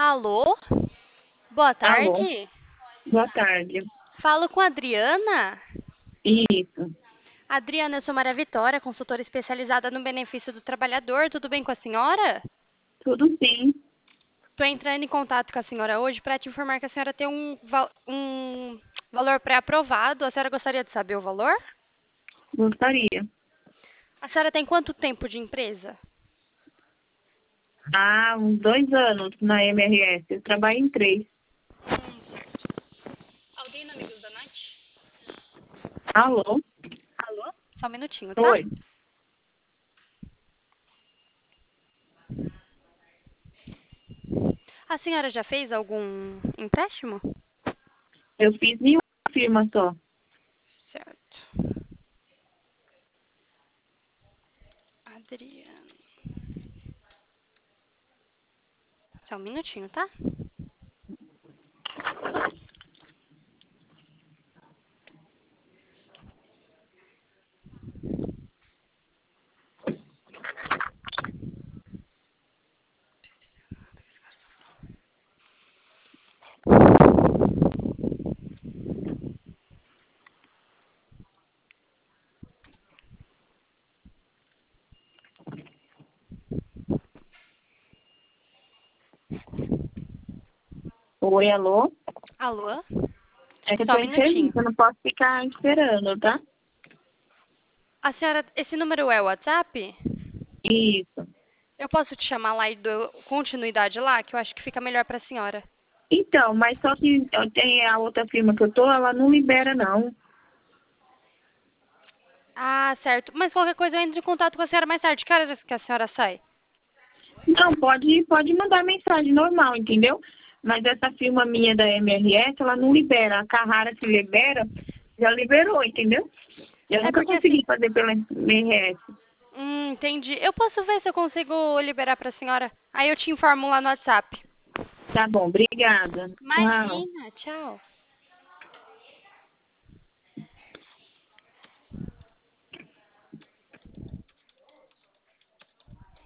Alô? Boa Alô, tarde. boa tarde. Falo com a Adriana. Isso, Adriana, eu sou Maria Vitória, consultora especializada no benefício do trabalhador. Tudo bem com a senhora? tudo sim, Estou entrando em contato com a senhora hoje para te informar que a senhora tem um valor pré-aprovado. A senhora gostaria de saber o valor? gostaria. A senhora tem quanto tempo de empresa? Há uns 2 anos na MRS, eu trabalho em 3. Alguém no Amigos da Noite? Alô? Alô? Só um minutinho, tá? Oi, A senhora já fez algum empréstimo? eu fiz em uma firma só. Certo. Adriana. Só um minutinho, tá? Oi, alô? Alô? É que eu Só tô um em minutinho. serviço, eu não posso ficar esperando, tá? A senhora, esse número é o WhatsApp? Isso. Eu posso te chamar lá e dou continuidade lá, que eu acho que fica melhor para a senhora. Então, mas só que eu tenho a outra firma que eu tô, ela não libera, não. Ah, certo. Mas qualquer coisa eu entro em contato com a senhora mais tarde. Que horas que a senhora sai? Não, pode mandar mensagem normal, entendeu? Mas essa firma minha da MRS, ela não libera. A Carrara que libera, já liberou, entendeu? Eu É nunca porque assim. consegui fazer pela MRS. Entendi. Eu posso ver se eu consigo liberar para a senhora. Aí eu te informo lá no WhatsApp. Tá bom, obrigada. Tchau. Imagina, tchau.